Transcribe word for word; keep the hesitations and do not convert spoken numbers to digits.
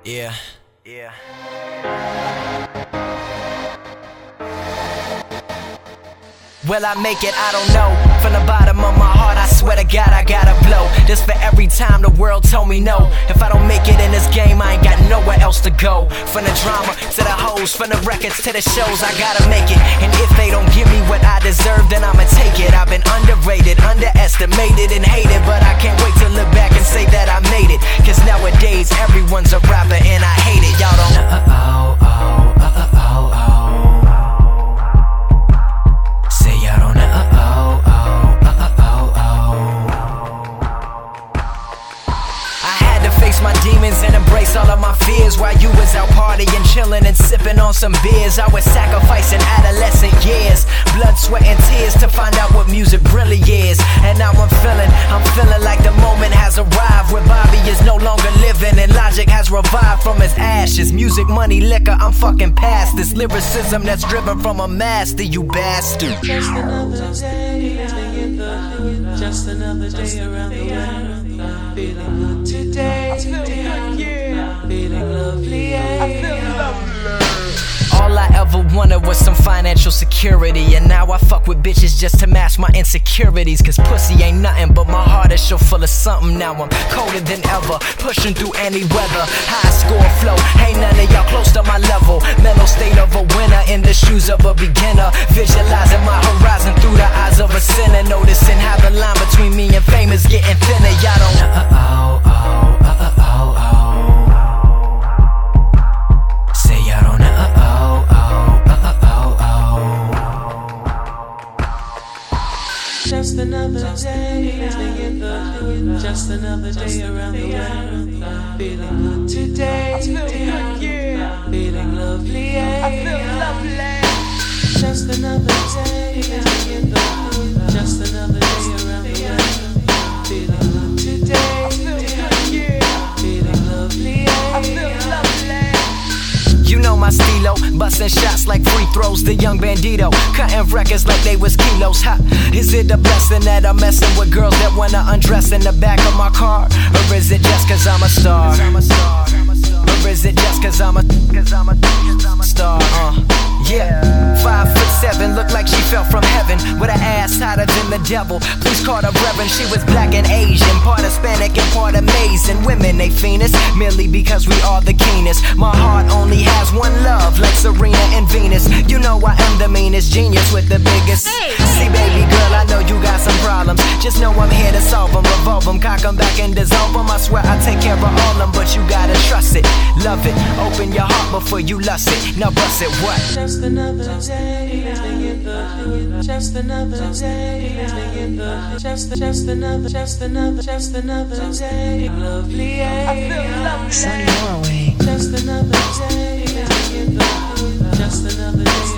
Yeah, yeah. Will I make it? I don't know. From the bottom of my heart, I swear to God, I gotta blow. This for every time the world told me no. If I don't make it in this game, I ain't got nowhere else to go. From the drama to the hoes, from the records to the shows, I gotta make it. And if they don't give me what I deserve, then I'ma take it. I've been underrated, underestimated, and hated, but I can't wait to look back and say that I made it. Cause nowadays, everyone's a rapper and I hate it. Y'all don't uh oh, oh, uh oh, oh, oh. My demons and embrace all of my fears. While you was out partying, chilling and sipping on some beers, I was sacrificing adolescent years, blood, sweat and tears to find out what music really is. And now I'm feeling, I'm feeling like the moment has arrived, where Bobby is no longer living and Logic has revived from his ashes. Music, money, liquor, I'm fucking past this lyricism that's driven from a master, you bastard. Just another day, just another day around the world. Feeling good today, I feel good, yeah. Feeling lovely, yeah. I feel lovely. All I ever wanted was some financial security, and now I fuck with bitches just to match my insecurities. Cause pussy ain't nothing, but my heart is sure full of something. Now I'm colder than ever, pushing through any weather. High score flow, ain't none of y'all close to my level. Mental state of a winner in the shoes of a beginner. Visualizing my horizon through the eyes of a sinner. Noticing how the line between me and fame is getting thinner. Y'all don't uh oh, oh, uh oh, oh. Say y'all don't uh oh. Just another day, just another day around the world. Feeling good today, I feel good, yeah. Feeling lovely, yeah. I feel lovely. Just another day, just another day around the world. Feeling good today, I feel good, yeah. Feeling lovely, yeah. I feel lovely. You know my stilo, busting shots like free throws. The young bandito, cutting records like they was kilos. Ha, is it a blessing that I'm messing with girls that wanna undress in the back of my car? Or is it just cause I'm a star? Or is it just cause I'm a, cause I'm a star? Uh, yeah, five foot seven, look like she fell from heaven, with her ass hotter than the devil. Please call her reverend. She was black and Asian, part Hispanic and part amazing. Women, they fiendish, merely because we are the keenest. My heart only has one love, like Serena and Venus. You know I am the meanest genius with the biggest. Hey. See baby girl, I know you got some problems. Just know I'm here to solve them, revolve them, cock them back and dissolve them. I swear I take care of all them, but you gotta trust it, love it. Open your heart before you lust it. Now bust it, what? Just another day, just another day, just just another, just another, just another day. Lovely, yeah. I feel lovely. Sunny Norway. Just another day, just another day.